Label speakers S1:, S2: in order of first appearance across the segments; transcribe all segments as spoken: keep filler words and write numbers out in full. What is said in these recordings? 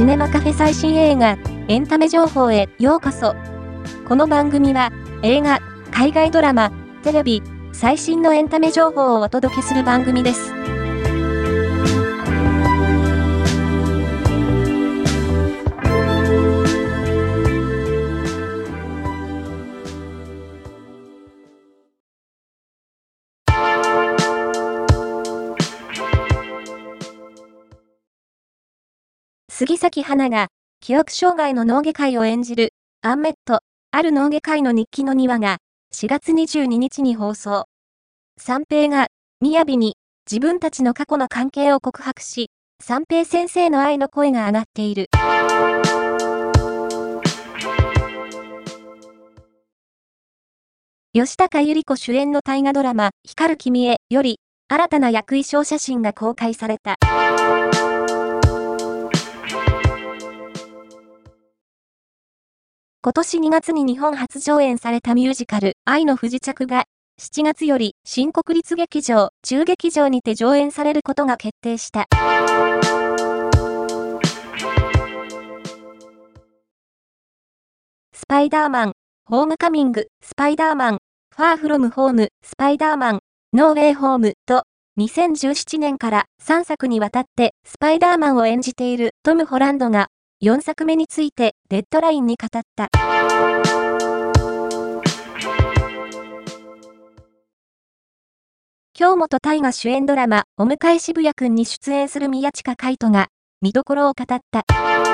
S1: シネマカフェ最新映画、エンタメ情報へようこそ。この番組は、映画、海外ドラマ、テレビ、最新のエンタメ情報をお届けする番組です。杉咲花が、記憶障害の脳外科医を演じる、アンメット、ある脳外科医の日記のにわが、しがつにじゅうににちに放送。三平が、みやびに、自分たちの過去の関係を告白し、三平先生の愛の声が上がっている。吉高由里子主演の大河ドラマ、光る君へより、新たな役衣装写真が公開された。今年にがつに日本初上演されたミュージカル、愛の不時着が、しちがつより新国立劇場、中劇場にて上演されることが決定した。スパイダーマン、ホームカミング、スパイダーマン、ファーフロムホーム、スパイダーマン、ノーウェイホームと、にせんじゅうななねんからさんさくにわたってスパイダーマンを演じているトム・ホランドが、よんさくめについてデッドラインに語った。京本大我主演ドラマ、お迎え渋谷くんに出演する宮近海斗が、見どころを語った。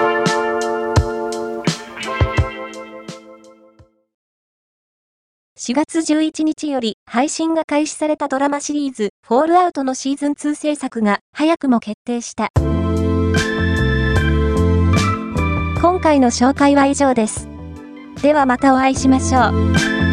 S1: しがつじゅういちにちより配信が開始されたドラマシリーズ、フォールアウトのシーズンツー制作が早くも決定した。今回の紹介は以上です。ではまたお会いしましょう。